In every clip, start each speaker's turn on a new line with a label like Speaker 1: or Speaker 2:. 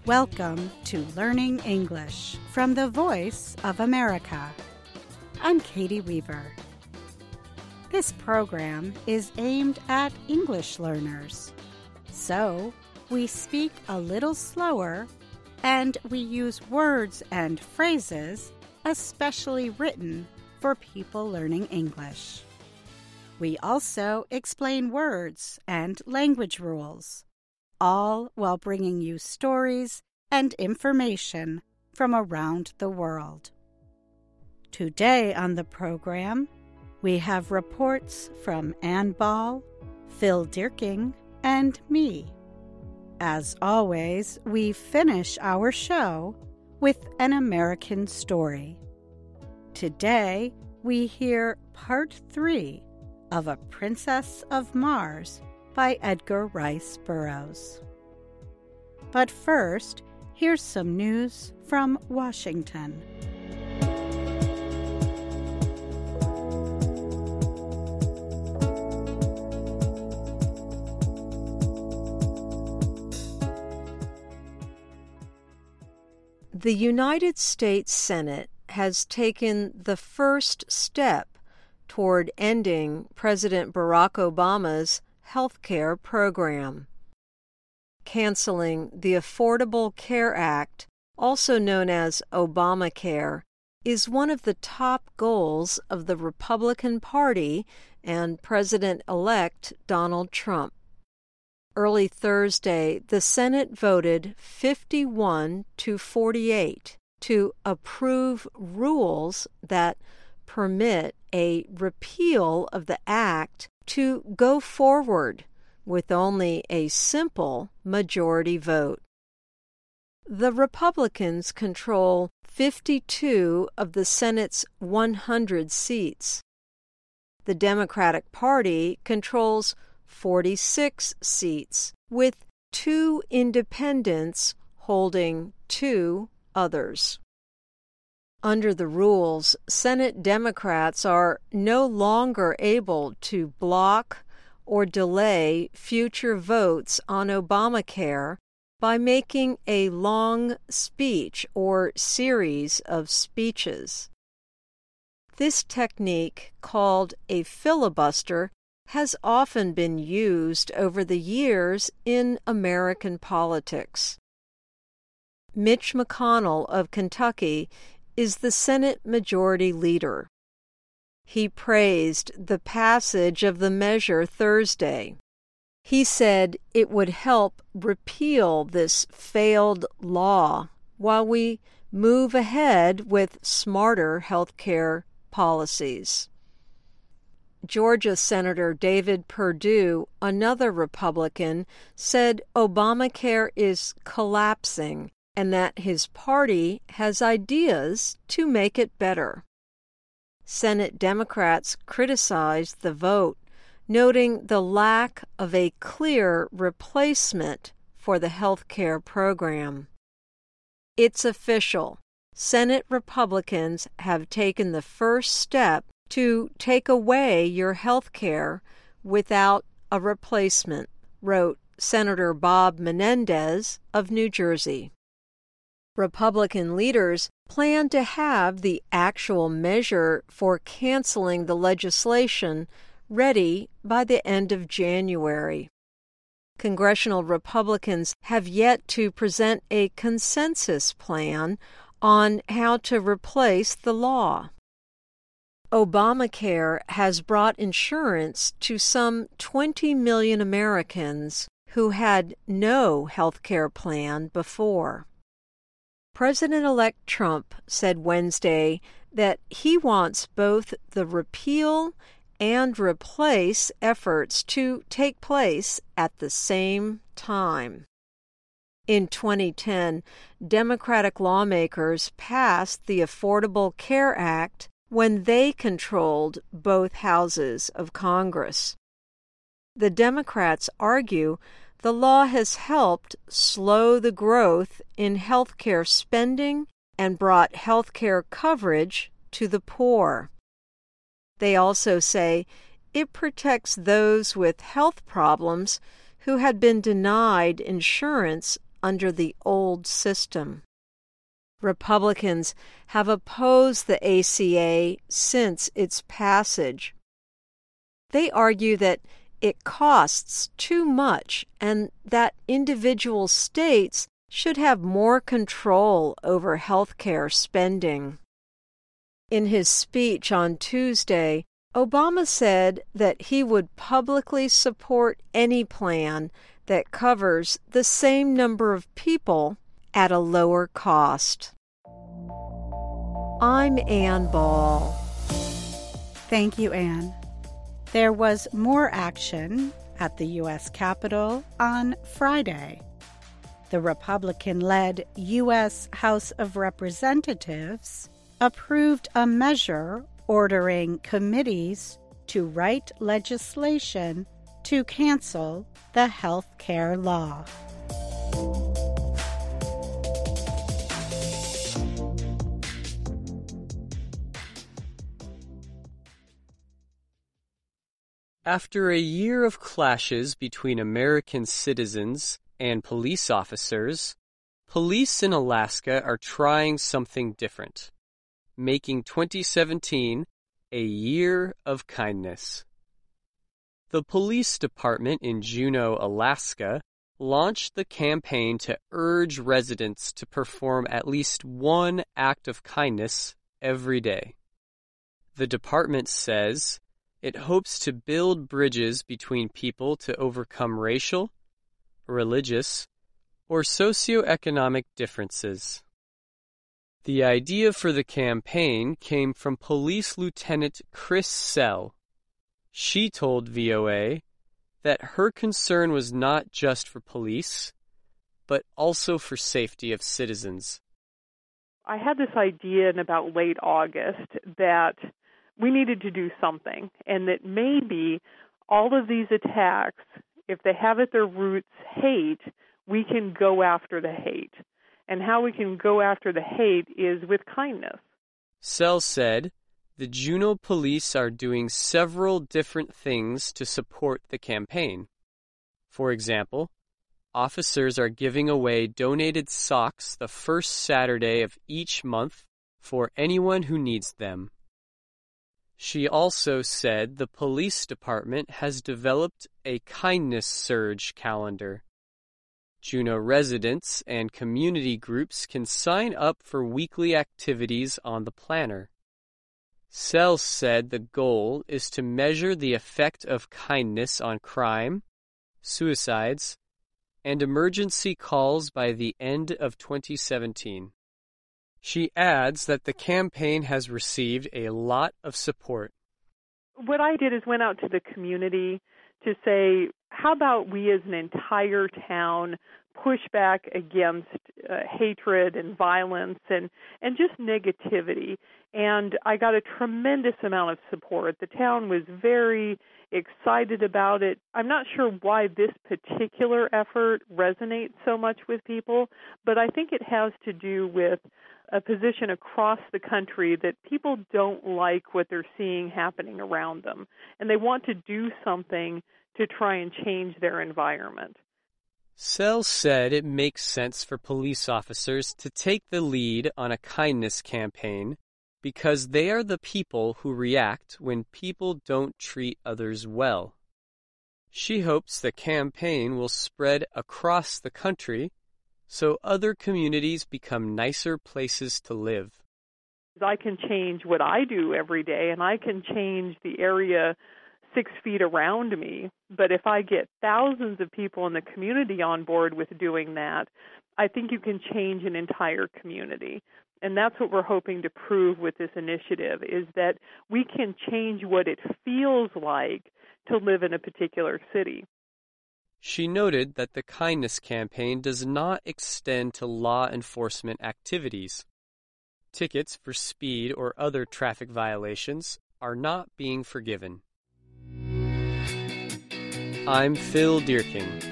Speaker 1: Welcome to Learning English from the Voice of America. I'm Katie Weaver. This program is aimed at English learners. So, we speak a little slower and we use words and phrases especially written for people learning English. We also explain words and language rules, all while bringing you stories and information from around the world. Today on the program, we have reports from Ann Ball, Phil Dierking, and me. As always, we finish our show with an American story. Today, we hear part 3 of A Princess of Mars by Edgar Rice Burroughs. But first, here's some news from Washington.
Speaker 2: The United States Senate has taken the first step toward ending President Barack Obama's health care program. Canceling the Affordable Care Act, also known as Obamacare, is one of the top goals of the Republican Party and President-elect Donald Trump. Early Thursday, the Senate voted 51-48 to approve rules that permit a repeal of the act to go forward with only a simple majority vote. The Republicans control 52 of the Senate's 100 seats. The Democratic Party controls 46 seats, with 2 independents holding 2 others. Under the rules, Senate Democrats are no longer able to block or delay future votes on Obamacare by making a long speech or series of speeches. This technique, called a filibuster, has often been used over the years in American politics. Mitch McConnell of Kentucky is the Senate Majority Leader. He praised the passage of the measure Thursday. He said it would help repeal this failed law while we move ahead with smarter health care policies. Georgia Senator David Perdue, another Republican, said Obamacare is collapsing and that his party has ideas to make it better. Senate Democrats criticized the vote, noting the lack of a clear replacement for the health care program. It's official. Senate Republicans have taken the first step to take away your health care without a replacement, wrote Senator Bob Menendez of New Jersey. Republican leaders plan to have the actual measure for canceling the legislation ready by the end of January. Congressional Republicans have yet to present a consensus plan on how to replace the law. Obamacare has brought insurance to some 20 million Americans who had no health care plan before. President-elect Trump said Wednesday that he wants both the repeal and replace efforts to take place at the same time. In 2010, Democratic lawmakers passed the Affordable Care Act when they controlled both houses of Congress. The Democrats argue the law has helped slow the growth in health care spending and brought health care coverage to the poor. They also say it protects those with health problems who had been denied insurance under the old system. Republicans have opposed the ACA since its passage. They argue that it costs too much and that individual states should have more control over health care spending. In his speech on Tuesday, Obama said that he would publicly support any plan that covers the same number of people at a lower cost. I'm Ann Ball.
Speaker 1: Thank you, Ann. There was more action at the U.S. Capitol on Friday. The Republican-led U.S. House of Representatives approved a measure ordering committees to write legislation to cancel the health care law.
Speaker 3: After a year of clashes between American citizens and police officers, police in Alaska are trying something different, making 2017 a year of kindness. The police department in Juneau, Alaska, launched the campaign to urge residents to perform at least one act of kindness every day. The department says it hopes to build bridges between people to overcome racial, religious, or socioeconomic differences. The idea for the campaign came from Police Lieutenant Chris Sell. She told VOA that her concern was not just for police, but also for safety of citizens.
Speaker 4: I had this idea in about late August that we needed to do something, and that maybe all of these attacks, if they have at their roots hate, we can go after the hate. And how we can go after the hate is with kindness.
Speaker 3: Sell said the Juneau police are doing several different things to support the campaign. For example, officers are giving away donated socks the first Saturday of each month for anyone who needs them. She also said the police department has developed a kindness surge calendar. Juneau residents and community groups can sign up for weekly activities on the planner. Sell said the goal is to measure the effect of kindness on crime, suicides, and emergency calls by the end of 2017. She adds that the campaign has received a lot of support.
Speaker 4: What I did is went out to the community to say, how about we as an entire town push back against hatred and violence and just negativity? And I got a tremendous amount of support. The town was very excited about it. I'm not sure why this particular effort resonates so much with people, but I think it has to do with a position across the country that people don't like what they're seeing happening around them, and they want to do something to try and change their environment.
Speaker 3: Sell said it makes sense for police officers to take the lead on a kindness campaign because they are the people who react when people don't treat others well. She hopes the campaign will spread across the country so other communities become nicer places to live.
Speaker 4: I can change what I do every day, and I can change the area 6 feet around me. But if I get thousands of people in the community on board with doing that, I think you can change an entire community. And that's what we're hoping to prove with this initiative, is that we can change what it feels like to live in a particular city.
Speaker 3: She noted that the kindness campaign does not extend to law enforcement activities. Tickets for speed or other traffic violations are not being forgiven. I'm Phil Dierking.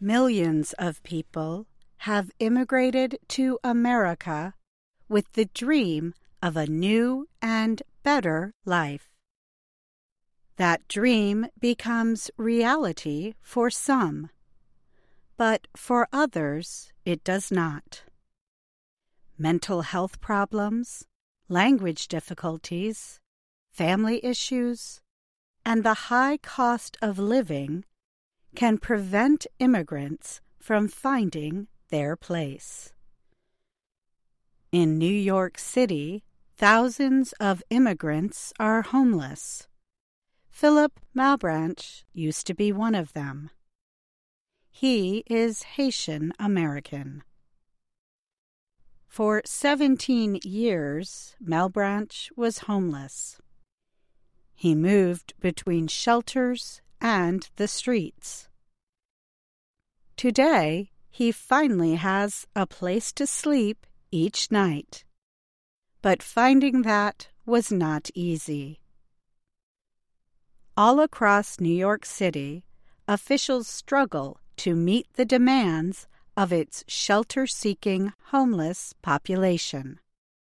Speaker 1: Millions of people have immigrated to America with the dream of a new and better life. That dream becomes reality for some, but for others it does not. Mental health problems, language difficulties, family issues, and the high cost of living can prevent immigrants from finding their place. In New York City, thousands of immigrants are homeless. Philip Malbranche used to be one of them. He is Haitian American. For 17 years, Malbranche was homeless. He moved between shelters and the streets. Today, he finally has a place to sleep each night. But finding that was not easy. All across New York City, officials struggle to meet the demands of its shelter-seeking homeless population.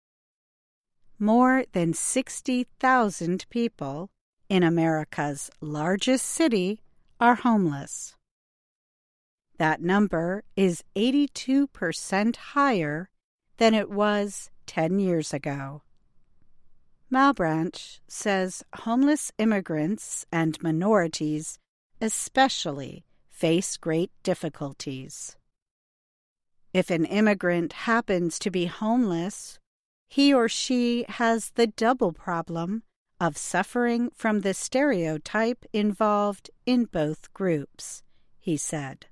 Speaker 1: More than 60,000 people in America's largest city are homeless. That number is 82% higher than it was 10 years ago. Malbranche says homeless immigrants and minorities especially face great difficulties. If an immigrant happens to be homeless, he or she has the double problem of suffering from the stereotype involved in both groups, he said.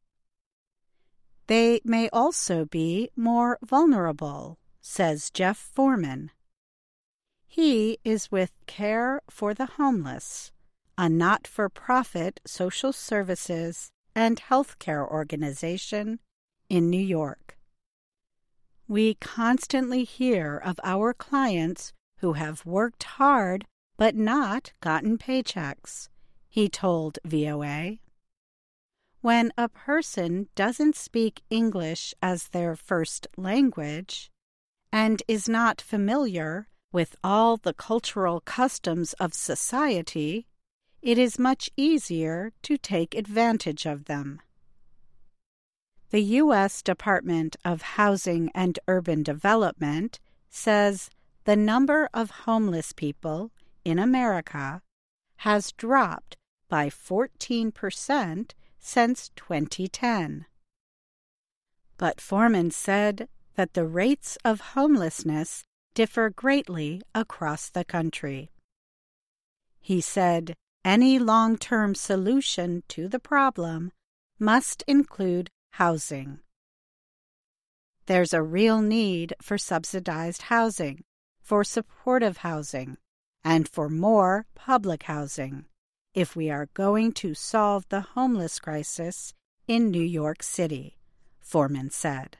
Speaker 1: They may also be more vulnerable, says Jeff Foreman. He is with Care for the Homeless, a not-for-profit social services and healthcare organization in New York. We constantly hear of our clients who have worked hard but not gotten paychecks, he told VOA. When a person doesn't speak English as their first language and is not familiar with all the cultural customs of society, it is much easier to take advantage of them. The U.S. Department of Housing and Urban Development says the number of homeless people in America has dropped by 14% since 2010. But Foreman said that the rates of homelessness differ greatly across the country. He said any long-term solution to the problem must include housing. There's a real need for subsidized housing, for supportive housing, and for more public housing if we are going to solve the homeless crisis in New York City, Foreman said.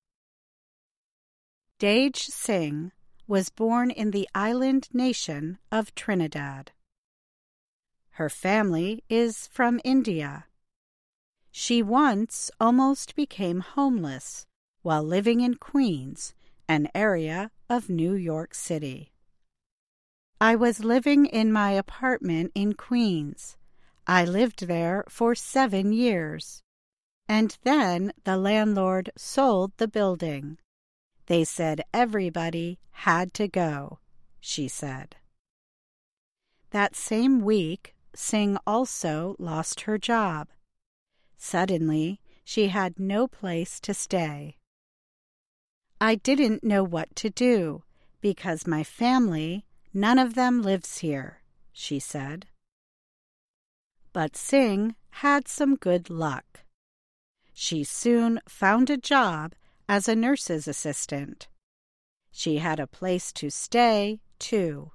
Speaker 1: Dej Singh was born in the island nation of Trinidad. Her family is from India. She once almost became homeless while living in Queens, an area of New York City. I was living in my apartment in Queens. I lived there for 7 years. And then the landlord sold the building. They said everybody had to go, she said. That same week, Singh also lost her job. Suddenly, she had no place to stay. I didn't know what to do because my family, none of them lives here, she said. But Singh had some good luck. She soon found a job as a nurse's assistant. She had a place to stay, too.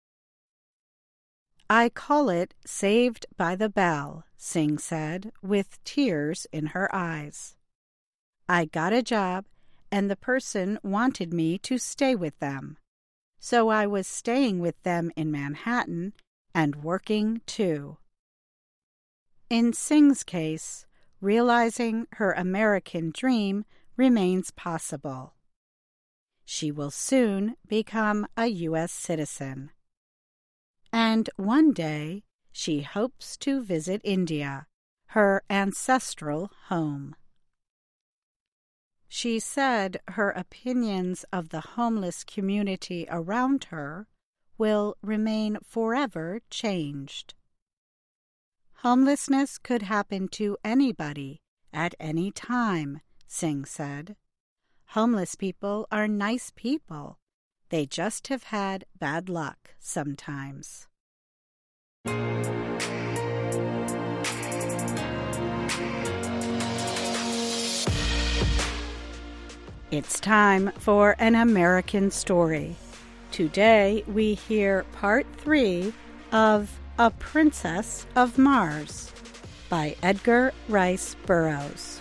Speaker 1: I call it saved by the bell, Singh said, with tears in her eyes. I got a job, and the person wanted me to stay with them. So I was staying with them in Manhattan and working, too. In Singh's case, realizing her American dream remains possible. She will soon become a U.S. citizen. And one day she hopes to visit India, her ancestral home. She said her opinions of the homeless community around her will remain forever changed. Homelessness could happen to anybody at any time, Singh said. Homeless people are nice people. They just have had bad luck sometimes. It's time for an American story. Today we hear part 3 of A Princess of Mars by Edgar Rice Burroughs.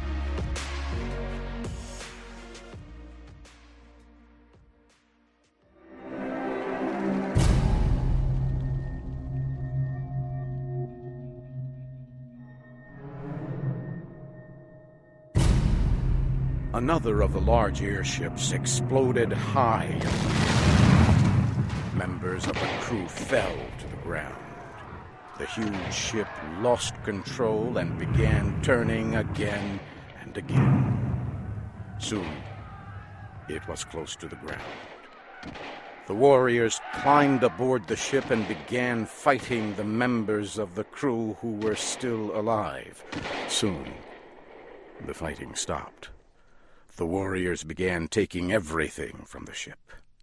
Speaker 5: Another of the large airships exploded high. Members of the crew fell to the ground. The huge ship lost control and began turning again and again. Soon, it was close to the ground. The warriors climbed aboard the ship and began fighting the members of the crew who were still alive. Soon, the fighting stopped. The warriors began taking everything from the ship.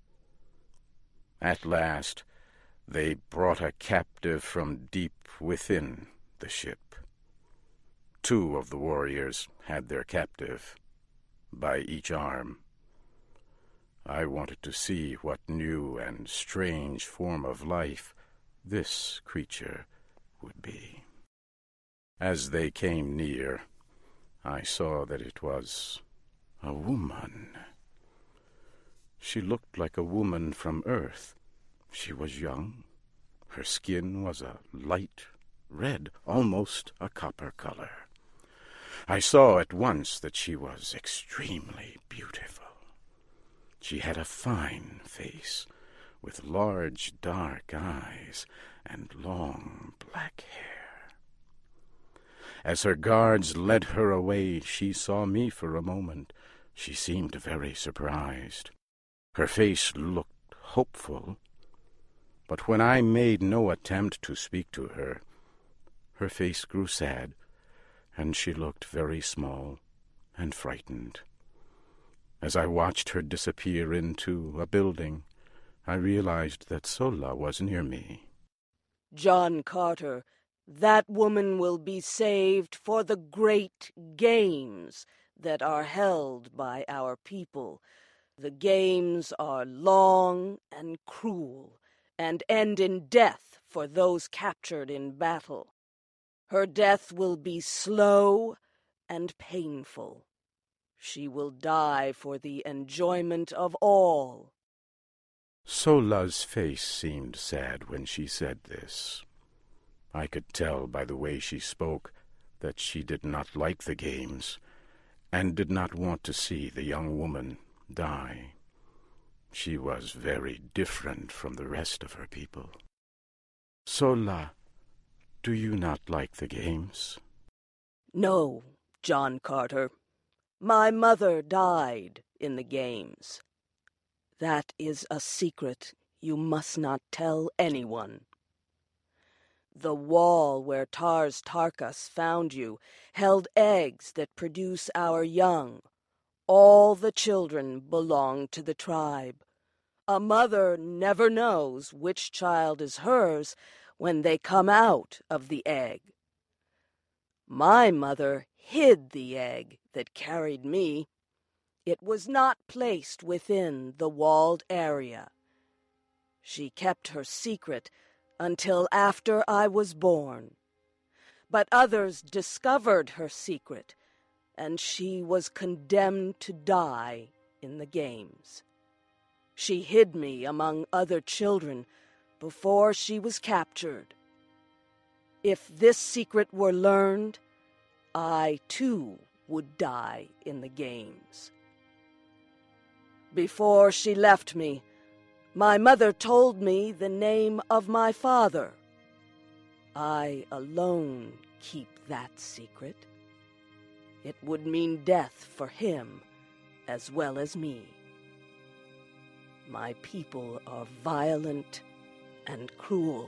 Speaker 5: At last, they brought a captive from deep within the ship. 2 of the warriors had their captive by each arm. I wanted to see what new and strange form of life this creature would be. As they came near, I saw that it was a woman. She looked like a woman from Earth. She was young. Her skin was a light red, almost a copper color. I saw at once that she was extremely beautiful. She had a fine face, with large dark eyes and long black hair. As her guards led her away, she saw me for a moment. She seemed very surprised. Her face looked hopeful, but when I made no attempt to speak to her, her face grew sad, and she looked very small and frightened. As I watched her disappear into a building, I realized that Sola was near me.
Speaker 6: John Carter, that woman will be saved for the great games that are held by our people. The games are long and cruel, and end in death for those captured in battle. Her death will be slow and painful. She will die for the enjoyment of all.
Speaker 5: Sola's face seemed sad when she said this. I could tell by the way she spoke that she did not like the games, and did not want to see the young woman die. She was very different from the rest of her people. Sola, do you not like the games?
Speaker 6: No, John Carter. My mother died in the games. That is a secret you must not tell anyone. The wall where Tars Tarkas found you held eggs that produce our young. All the children belong to the tribe. A mother never knows which child is hers when they come out of the egg. My mother hid the egg that carried me. It was not placed within the walled area. She kept her secret until after I was born. But others discovered her secret, and she was condemned to die in the games. She hid me among other children before she was captured. If this secret were learned, I, too, would die in the games. Before she left me, my mother told me the name of my father. I alone keep that secret. It would mean death for him as well as me. My people are violent and cruel.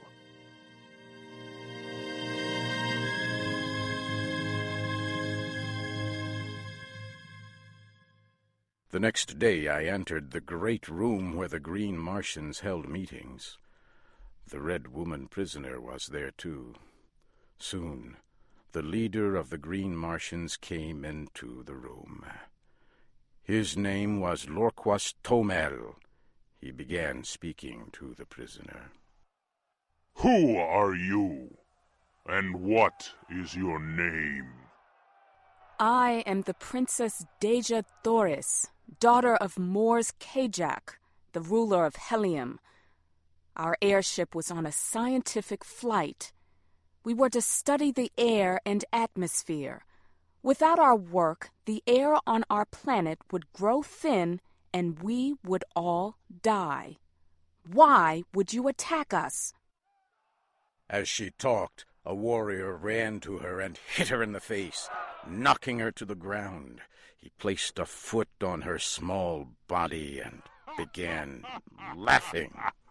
Speaker 5: The next day I entered the great room where the Green Martians held meetings. The Red Woman prisoner was there too. Soon, the leader of the Green Martians came into the room. His name was Lorquas Tomel. He began speaking to the prisoner.
Speaker 7: Who are you, and what is your name?
Speaker 8: I am the Princess Deja Thoris, daughter of Mors Kajak, the ruler of Helium. Our airship was on a scientific flight. We were to study the air and atmosphere. Without our work, the air on our planet would grow thin and we would all die. Why would you attack us?
Speaker 5: As she talked, a warrior ran to her and hit her in the face, knocking her to the ground. He placed a foot on her small body and began laughing.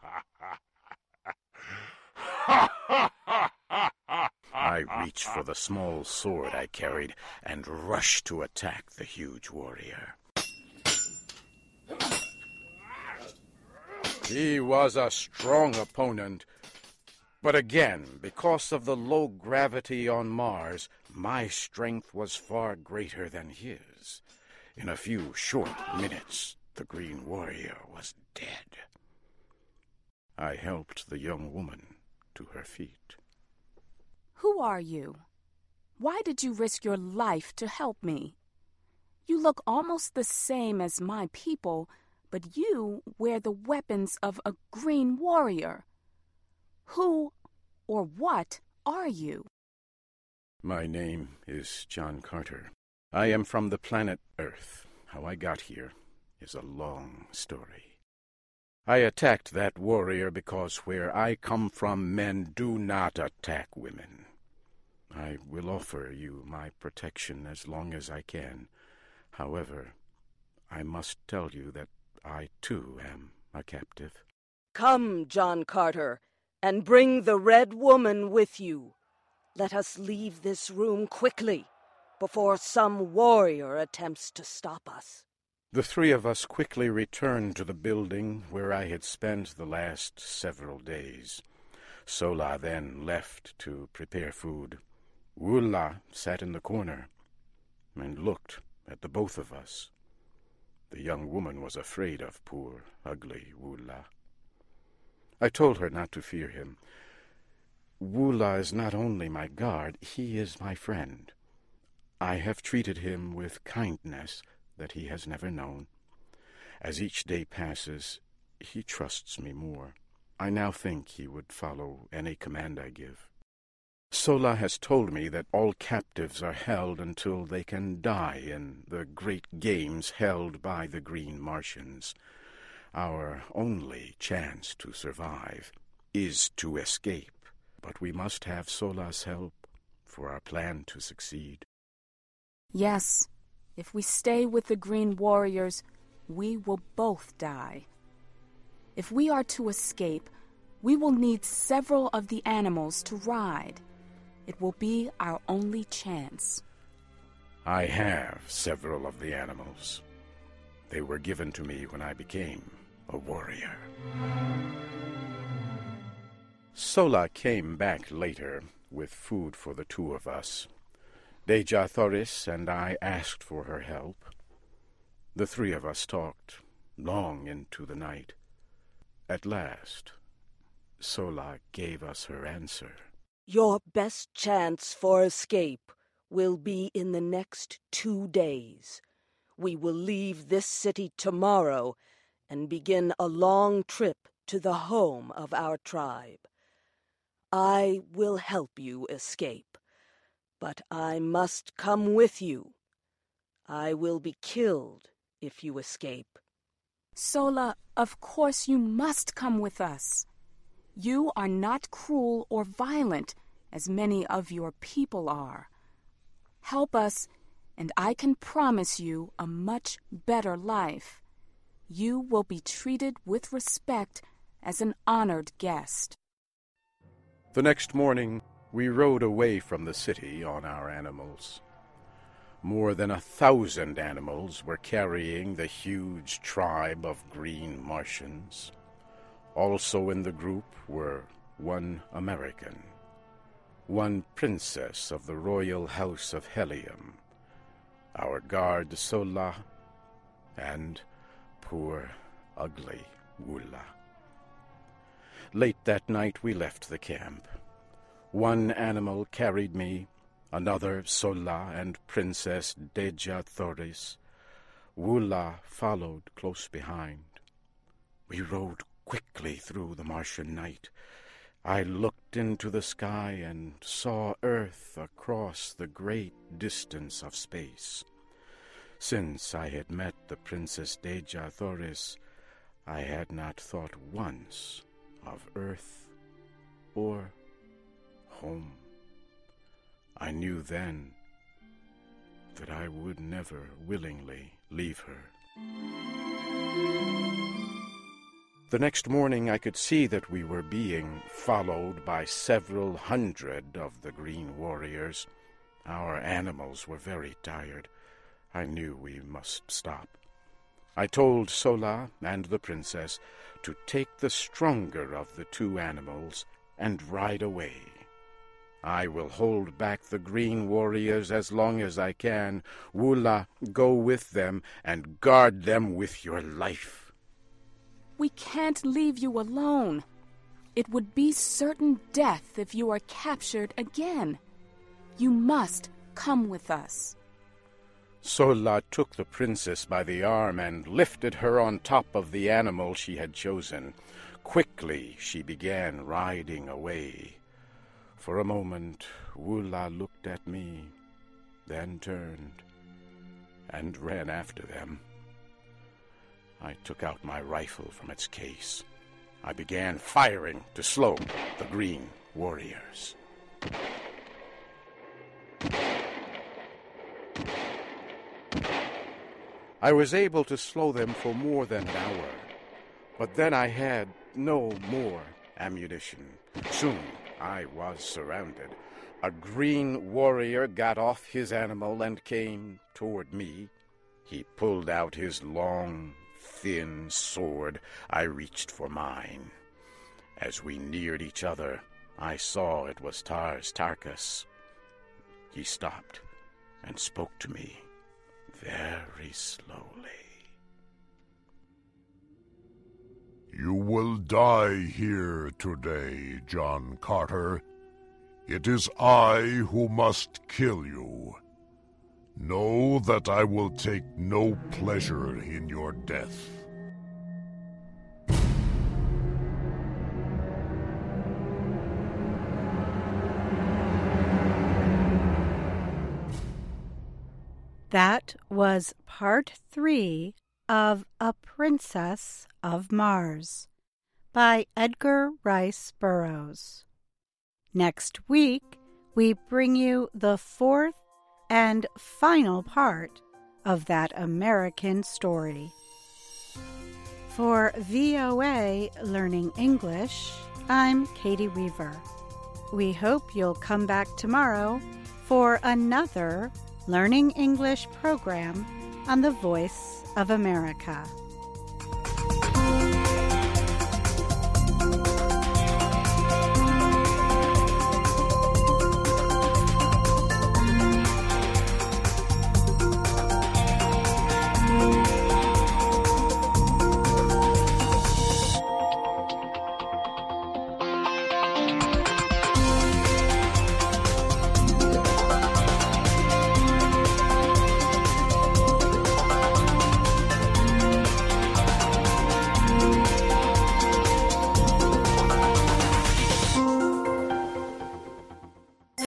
Speaker 5: I reached for the small sword I carried and rushed to attack the huge warrior. He was a strong opponent, but again, because of the low gravity on Mars, my strength was far greater than his. In a few short minutes, the Green Warrior was dead. I helped the young woman to her feet.
Speaker 8: Who are you? Why did you risk your life to help me? You look almost the same as my people, but you wear the weapons of a Green Warrior. Who or what are you?
Speaker 5: My name is John Carter. I am from the planet Earth. How I got here is a long story. I attacked that warrior because where I come from, men do not attack women. I will offer you my protection as long as I can. However, I must tell you that I, too, am a captive.
Speaker 6: Come, John Carter, and bring the Red Woman with you. Let us leave this room quickly, before some warrior attempts to stop us.
Speaker 5: The three of us quickly returned to the building where I had spent the last several days. Sola then left to prepare food. Wulla sat in the corner and looked at the both of us. The young woman was afraid of poor, ugly Wulla. I told her not to fear him. Wulla is not only my guard, he is my friend. I have treated him with kindness that he has never known. As each day passes, he trusts me more. I now think he would follow any command I give. Sola has told me that all captives are held until they can die in the great games held by the Green Martians. Our only chance to survive is to escape, but we must have Sola's help for our plan to succeed.
Speaker 8: Yes, if we stay with the Green Warriors, we will both die. If we are to escape, we will need several of the animals to ride. It will be our only chance.
Speaker 5: I have several of the animals. They were given to me when I became a warrior. Sola came back later with food for the two of us. Deja Thoris and I asked for her help. The three of us talked long into the night. At last, Sola gave us her answer.
Speaker 6: Your best chance for escape will be in the next 2 days. We will leave this city tomorrow and begin a long trip to the home of our tribe. I will help you escape, But I must come with you. I will be killed if you escape.
Speaker 8: Sola, of course you must come with us. You are not cruel or violent, as many of your people are. Help us, and I can promise you a much better life. You will be treated with respect as an honored guest.
Speaker 5: The next morning, we rode away from the city on our animals. More than 1,000 animals were carrying the huge tribe of green Martians. Also in the group were one American, one princess of the royal house of Helium, our guard Sola, and poor, ugly Wula. Late that night we left the camp. One animal carried me, another Sola and Princess Deja Thoris. Wula followed close behind. We rode quickly through the Martian night. I looked into the sky and saw Earth across the great distance of space. Since I had met the Princess Deja Thoris, I had not thought once of Earth or home. I knew then that I would never willingly leave her. The next morning I could see that we were being followed by several hundred of the green warriors. Our animals were very tired. I knew we must stop. I told Sola and the princess to take the stronger of the two animals and ride away. I will hold back the green warriors as long as I can. Wula, go with them and guard them with your life.
Speaker 8: We can't leave you alone. It would be certain death if you are captured again. You must come with us.
Speaker 5: Sola took the princess by the arm and lifted her on top of the animal she had chosen. Quickly she began riding away. For a moment, Wula looked at me, then turned and ran after them. I took out my rifle from its case. I began firing to slow the green warriors. I was able to slow them for more than an hour, but then I had no more ammunition. Soon I was surrounded. A green warrior got off his animal and came toward me. He pulled out his long, thin sword. I reached for mine. As we neared each other, I saw it was Tars Tarkas. He stopped and spoke to me very slowly.
Speaker 7: You will die here today, John Carter. It is I who must kill you. Know that I will take no pleasure in your death.
Speaker 1: That was part 3 of A Princess of Mars by Edgar Rice Burroughs. Next week, we bring you the 4th and final part of that American story. For VOA Learning English, I'm Katie Weaver. We hope you'll come back tomorrow for another Learning English program on the Voice of America.